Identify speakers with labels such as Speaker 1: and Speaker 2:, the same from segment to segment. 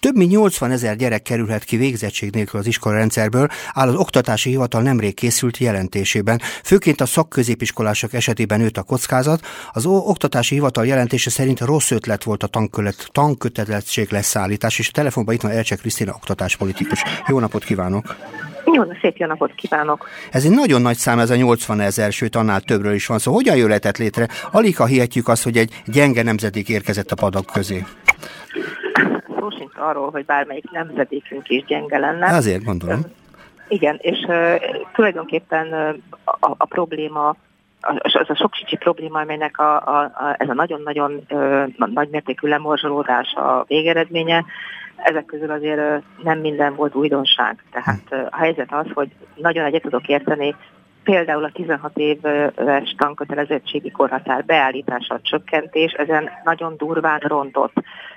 Speaker 1: Több mint 80 000 gyerek kerülhet ki végzettség nélkül az iskolarendszerből, áll az Oktatási Hivatal nemrég készült jelentésében. Főként a szakközépiskolások esetében nőtt a kockázat. Az Oktatási Hivatal jelentése szerint rossz ötlet volt a tankötelezettség leszállítás, és a telefonban itt van Elcsek Krisztina oktatáspolitikus. Jó napot kívánok!
Speaker 2: Szép jó napot kívánok!
Speaker 1: Ez egy nagyon nagy szám, ez a 80 000, sőt annál többről is van szó. Hogyan jöhetett létre? Alig ha hihetjük azt, hogy egy gyenge nemzedék érkezett a padok közé.
Speaker 2: Szó sincs arról, hogy bármelyik nemzedékünk is gyenge lenne.
Speaker 1: Azért gondolom.
Speaker 2: Igen, és tulajdonképpen a probléma, az a sok kicsi probléma, amelynek ez a nagyon-nagyon nagymértékű lemorzsolódás a végeredménye, ezek közül azért nem minden volt újdonság. Tehát a helyzet az, hogy nagyon egyet tudok érteni, például a 16 éves tankötelezettségi korhatár beállítása, csökkentés, ezen nagyon durván rontott.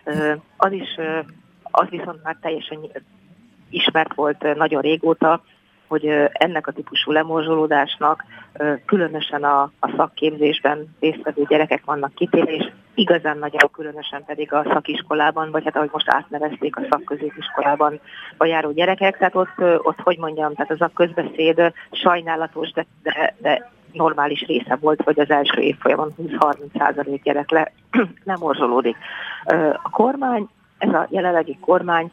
Speaker 2: Az viszont már teljesen ismert volt nagyon régóta, hogy ennek a típusú lemorzsolódásnak különösen a szakképzésben résztvevő gyerekek vannak kitéve, és igazán nagyon különösen pedig a szakiskolában, vagy hát ahogy most átnevezték a szakközépiskolában járó gyerekek, tehát ott hogy mondjam, tehát az a közbeszéd sajnálatos, de normális része volt, hogy az első évfolyamon 20-30% gyerek lemorzsolódik. A kormány, ez a jelenlegi kormány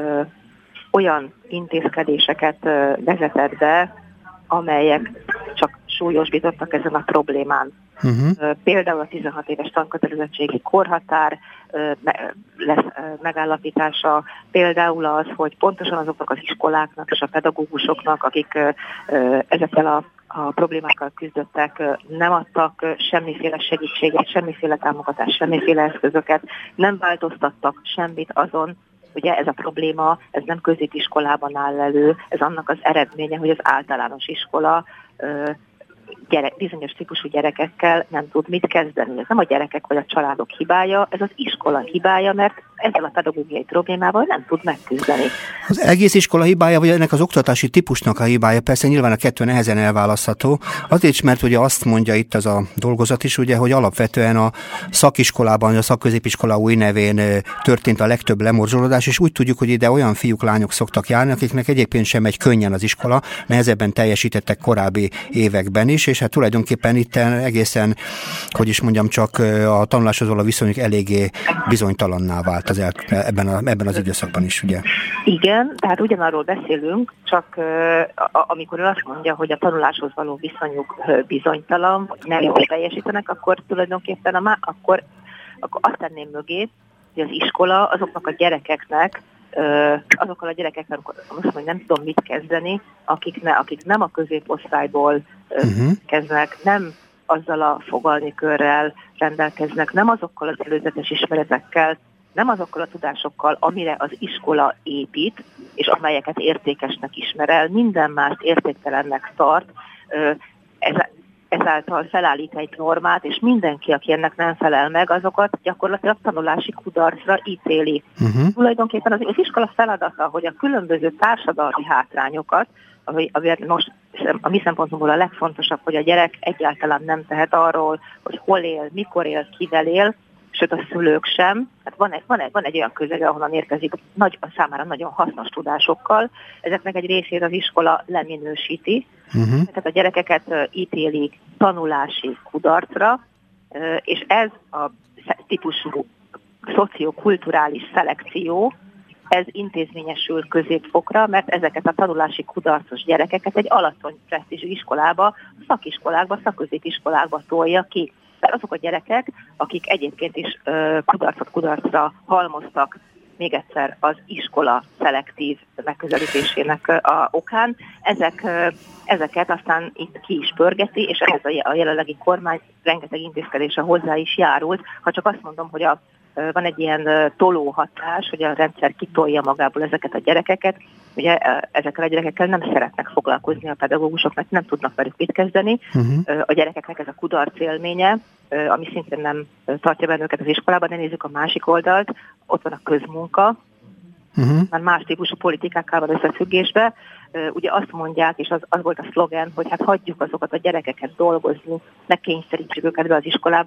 Speaker 2: olyan intézkedéseket vezetett be, amelyek csak súlyosbítottak ezen a problémán. Például a 16 éves tankötelezettségi korhatár megállapítása, például az, hogy pontosan azoknak az iskoláknak és a pedagógusoknak, akik ezekkel a problémákkal küzdöttek, nem adtak semmiféle segítséget, semmiféle támogatást, semmiféle eszközöket, nem változtattak semmit azon. Ugye ez a probléma, ez nem középiskolában áll elő, ez annak az eredménye, hogy az általános iskola bizonyos típusú gyerekekkel nem tud mit kezdeni. Ez nem a gyerekek vagy a családok hibája, ez az iskola hibája, mert ezzel a pedagógiai problémával nem tud megküzdeni.
Speaker 1: Az egész iskola hibája, vagy ennek az oktatási típusnak a hibája? Persze nyilván a kettő nehezen elválasztható. Azért is, mert ugye azt mondja itt az a dolgozat is, ugye, hogy alapvetően a szakiskolában, a szakközépiskola új nevén történt a legtöbb lemorzsolódás, és úgy tudjuk, hogy ide olyan fiúk, lányok szoktak járni, akiknek egyébként sem megy könnyen az iskola, nehezebben teljesítettek korábbi években is, és hát tulajdonképpen itt egészen, hogy is mondjam, csak a tanuláshoz való viszonyuk eléggé bizonytalanná vált ebben az időszakban is, ugye?
Speaker 2: Igen, tehát ugyanarról beszélünk, csak amikor ő azt mondja, hogy a tanuláshoz való viszonyuk bizonytalan, nem jól teljesítenek, akkor tulajdonképpen akkor azt tenném mögé, hogy az iskola azoknak a gyerekeknek, azokkal a gyerekeknek, hogy nem tudom mit kezdeni, akik nem a középosztályból kezdnek, nem azzal a fogalmikörrel rendelkeznek, nem azokkal az előzetes ismeretekkel, nem azokkal a tudásokkal, amire az iskola épít, és amelyeket értékesnek ismer el, minden mást értéktelennek tart, ezáltal felállít egy normát, és mindenki, aki ennek nem felel meg, azokat gyakorlatilag tanulási kudarcra ítéli. Tulajdonképpen az iskola feladata, hogy a különböző társadalmi hátrányokat, ami most a mi szempontunkból a legfontosabb, hogy a gyerek egyáltalán nem tehet arról, hogy hol él, mikor él, kivel él, sőt a szülők sem. Hát van egy olyan közeg, ahonnan érkezik számára nagyon hasznos tudásokkal. Ezeknek egy részét az iskola leminősíti. Tehát a gyerekeket ítélik tanulási kudarcra, és ez a típusú szociokulturális szelekció, ez intézményesül középfokra, mert ezeket a tanulási kudarcos gyerekeket egy alacsony presztízsű iskolába, szakiskolákba, szakközépiskolákba tolja ki. De azok a gyerekek, akik egyébként is kudarcra halmoztak, még egyszer az iskola szelektív megközelítésének a okán, ezeket aztán itt ki is pörgeti, és ehhez a jelenlegi kormány rengeteg intézkedése hozzá is járult. Ha csak azt mondom, hogy van egy ilyen tolóhatás, hogy a rendszer kitolja magából ezeket a gyerekeket. Ugye ezekkel a gyerekekkel nem szeretnek foglalkozni a pedagógusok, mert nem tudnak velük mit kezdeni. A gyerekeknek ez a kudarc élménye, ami szintén nem tartja bennünket az iskolában, de nézzük a másik oldalt, ott van a közmunka, már más típusú politikákkal van összefüggésbe. Ugye azt mondják, és az volt a szlogen, hogy hát hagyjuk azokat a gyerekeket dolgozni, ne kényszerítsük őket be az iskolába.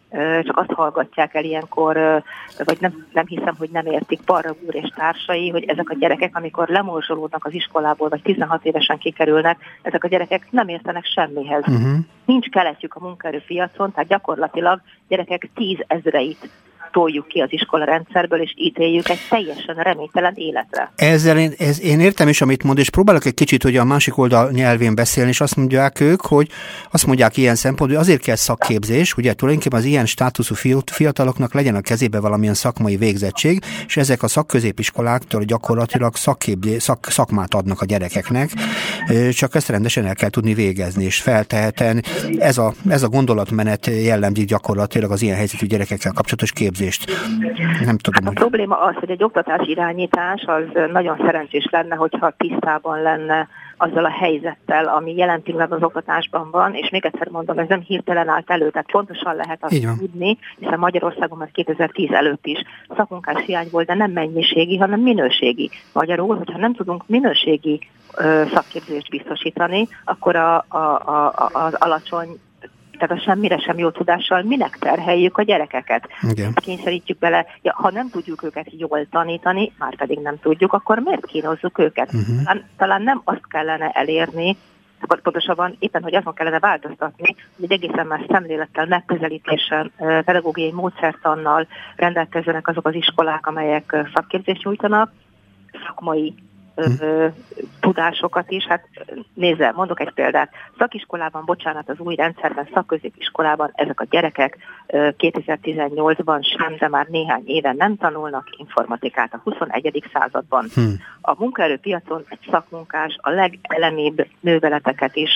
Speaker 2: csak azt hallgatják el ilyenkor, vagy nem hiszem, hogy nem értik Parra úr és társai, hogy ezek a gyerekek, amikor lemorzsolódnak az iskolából, vagy 16 évesen kikerülnek, ezek a gyerekek nem értenek semmihez. Nincs keletjük a munkaerőpiacon, tehát gyakorlatilag gyerekek 10 000-eit toljuk ki az iskola rendszerből, és ítéljük egy teljesen reménytelen életre.
Speaker 1: Ezzel én értem is, amit mond, és próbálok egy kicsit ugye a másik oldal nyelvén beszélni, és azt mondják ők, hogy azt mondják ilyen szempontból, hogy azért kell szakképzés, ugye tulajdonképpen az ilyen státuszú fiataloknak legyen a kezébe valamilyen szakmai végzettség, és ezek a szakközépiskoláktól gyakorlatilag szakmát adnak a gyerekeknek, csak ezt rendesen el kell tudni végezni, és feltehetően ez a gondolatmenet jellemzi gyakorlatilag az ilyen helyzetű gyerekekkel kapcsolatos képzést. Nem tudom,
Speaker 2: a probléma az, hogy egy oktatási irányítás az nagyon szerencsés lenne, hogyha tisztában lenne azzal a helyzettel, ami jelen pillanatban az oktatásban van, és még egyszer mondom, ez nem hirtelen állt elő, tehát pontosan lehet azt tudni, hiszen Magyarországon már 2010 előtt is szakmunkás hiány volt, de nem mennyiségi, hanem minőségi. Magyarul, hogyha nem tudunk minőségi szakképzést biztosítani, akkor az alacsony, tehát a semmire sem jó tudással minek terheljük a gyerekeket.
Speaker 1: Igen.
Speaker 2: Kényszerítjük bele, ha nem tudjuk őket jól tanítani, már pedig nem tudjuk, akkor miért kínozzuk őket? Talán nem azt kellene elérni, pontosabban éppen, hogy azon kellene változtatni, hogy egy egészen más szemlélettel, megközelítésen, pedagógiai módszertannal rendelkezzenek azok az iskolák, amelyek szakképzést nyújtanak, szakmai tudásokat is. Hát nézze, mondok egy példát. Szakiskolában, az új rendszerben, szakközépiskolában ezek a gyerekek 2018-ban sem, de már néhány éven nem tanulnak informatikát a 21. században. A munkaerőpiacon egy szakmunkás a legelemibb műveleteket is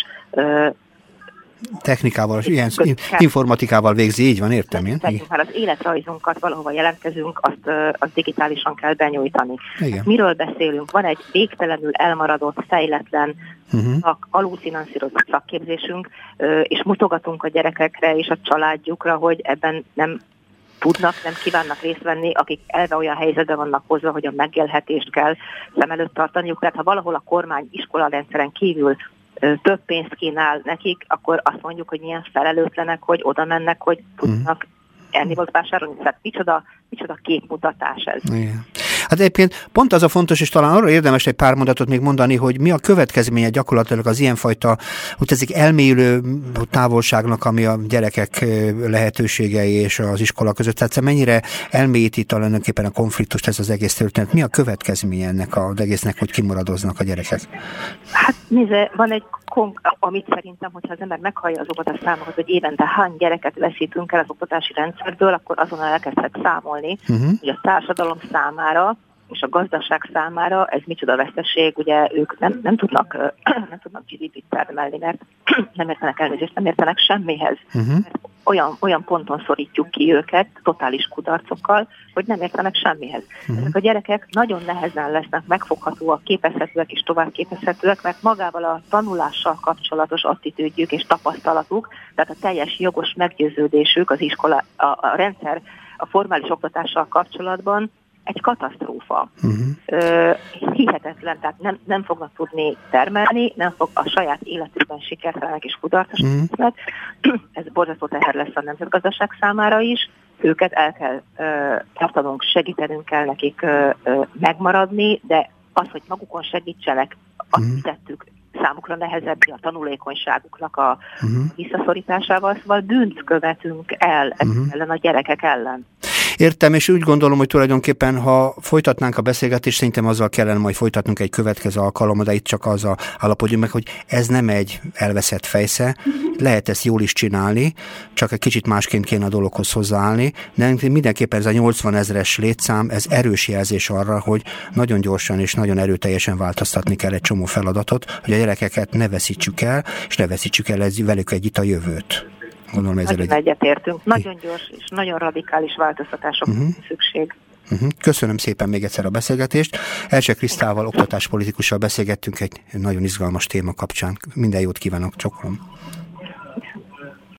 Speaker 1: technikával, ilyen informatikával végzi, így van, értem én.
Speaker 2: Ha az életrajzunkat valahova jelentkezünk, azt digitálisan kell benyújtani.
Speaker 1: Igen.
Speaker 2: Miről beszélünk? Van egy végtelenül elmaradott, fejletlen, alulfinanszírozott szakképzésünk, és mutogatunk a gyerekekre és a családjukra, hogy ebben nem tudnak, nem kívánnak részt venni, akik elve olyan helyzetben vannak hozva, hogy a megélhetést kell szem előtt tartaniuk. Tehát ha valahol a kormány iskolarendszeren kívül több pénzt kínál nekik, akkor azt mondjuk, hogy milyen felelőtlenek, hogy oda mennek, hogy tudnak ennivalót vásárolni. Tehát micsoda képmutatás ez.
Speaker 1: Igen. Hát egyébként pont az a fontos, és talán arra érdemes egy pár mondatot még mondani, hogy mi a következménye gyakorlatilag az ilyenfajta, úgy tetszik, elmélyülő távolságnak, ami a gyerekek lehetőségei és az iskola között. Tehát mennyire elmélyíti tulajdonképpen a konfliktust ez az egész történet? Mi a következménye ennek az egésznek, hogy kimaradoznak a gyerekek?
Speaker 2: Hát nézze, van egy amit szerintem, hogyha az ember meghallja azokat a számokat, hogy évente hány gyereket veszítünk el az oktatási rendszerből, akkor azonnal elkezdhet számolni, hogy a társadalom számára és a gazdaság számára ez micsoda veszteség, ugye ők nem tudnak GDP-t termelni, mert nem értenek semmihez. Mert olyan ponton szorítjuk ki őket, totális kudarcokkal, hogy nem értenek semmihez. Ezek a gyerekek nagyon nehezen lesznek megfoghatóak, képezhetőek és tovább képezhetőek, mert magával a tanulással kapcsolatos attitűdjük és tapasztalatuk, tehát a teljes jogos meggyőződésük az iskola, a rendszer, a formális oktatással kapcsolatban egy katasztrófa. Hihetetlen, tehát nem fognak tudni termelni, nem fog a saját életükben sikertelenek és kudarcosak lesznek. Ez borzasztó teher lesz a nemzetgazdaság számára is. Őket el kell tartanunk, segítenünk kell nekik megmaradni, de az, hogy magukon segítsenek, azt tettük számukra nehezebb a tanulékonyságuknak a visszaszorításával, szóval bűnt követünk el ellen a gyerekek ellen.
Speaker 1: Értem, és úgy gondolom, hogy tulajdonképpen, ha folytatnánk a beszélgetést, szerintem azzal kellene majd folytatnunk egy következő alkalommal, de itt csak azzal állapodjunk meg, hogy ez nem egy elveszett fejsze, lehet ezt jól is csinálni, csak egy kicsit másként kéne a dologhoz hozzáállni, de mindenképpen ez a 80 000-es létszám, ez erős jelzés arra, hogy nagyon gyorsan és nagyon erőteljesen változtatni kell egy csomó feladatot, hogy a gyerekeket ne veszítsük el, és ne veszítsük el velük együtt a jövőt. Gondolom,
Speaker 2: nagyon egyetértünk. Nagyon gyors és nagyon radikális változtatások szükség.
Speaker 1: Köszönöm szépen még egyszer a beszélgetést. Elcsek Krisztával, oktatáspolitikussal beszélgettünk egy nagyon izgalmas téma kapcsán. Minden jót kívánok, csókolom.